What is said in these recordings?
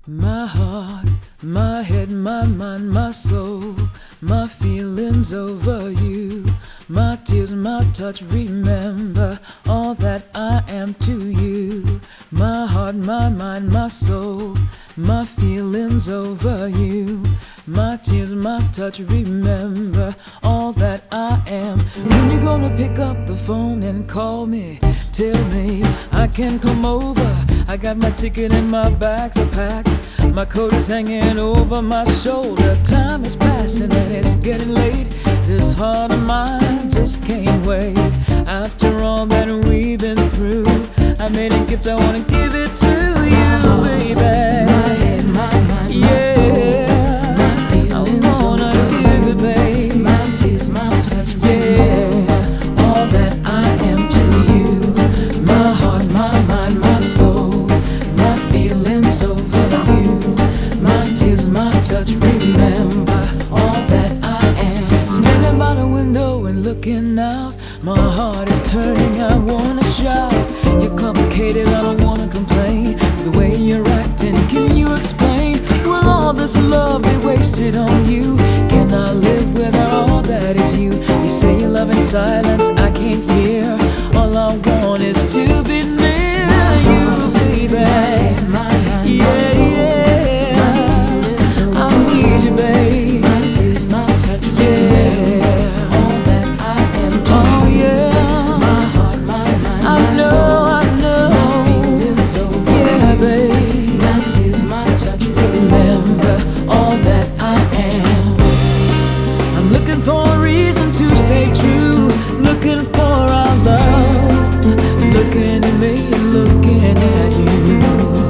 My heart, my head, my mind, my soul, my feelings over you, my tears, my touch, remember all that I am to you. My heart, my mind, my soul, my feelings over you, my tears, my touch, remember all that I am. When you gonna pick up the phone and call me? Tell me I can come over. I got my ticket and my bags are packed. My coat is hanging over my shoulder. Time is passing and it's getting late. This heart of mine just can't wait. After all that we've been through, I made a gift, I wanna give it to you, baby. My head, my mind, my soul, my feelings over you, babe. My tears, my touch, remember all that I am to you. My heart, my mind, my soul, my feelings over you. My tears, my touch, remember all that I am. Standing by the window and looking out, my heart is turning, I wanna shout. You're complicated, I don't wanna complain. The way you're acting, can you explain? Will all this love be wasted on you? Can I live without all that is you? You say you love in silence, I can't hear. All I want is to be near you, baby. Yeah, yeah, I need you, babe. My tears, my touch, remember all that I am to Oh you. yeah, My heart, my mind, I my know, soul, I know. my feelings over Yeah, you. babe. My tears, my touch, remember all that I am. I'm looking for a reason to stay true, looking for our love, looking at me and looking at you.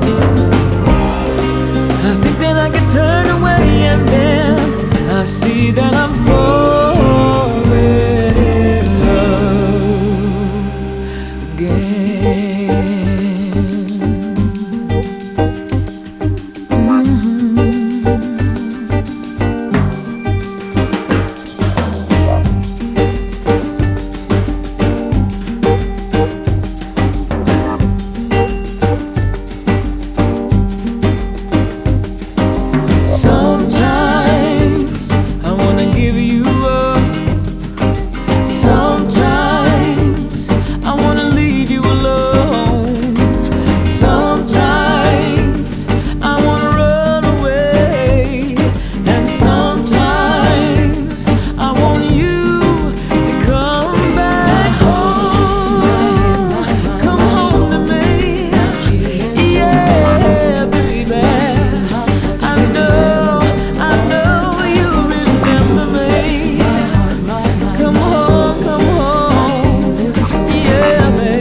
I think that I can turn away and then I see that I'm falling in love again. Sometimes I wanna give you up. Sometimes I wanna leave you alone. Sometimes I wanna run away. And sometimes I want you to come back home. Come home to me. Yeah, baby. I know you remember me. Come on, yeah, baby.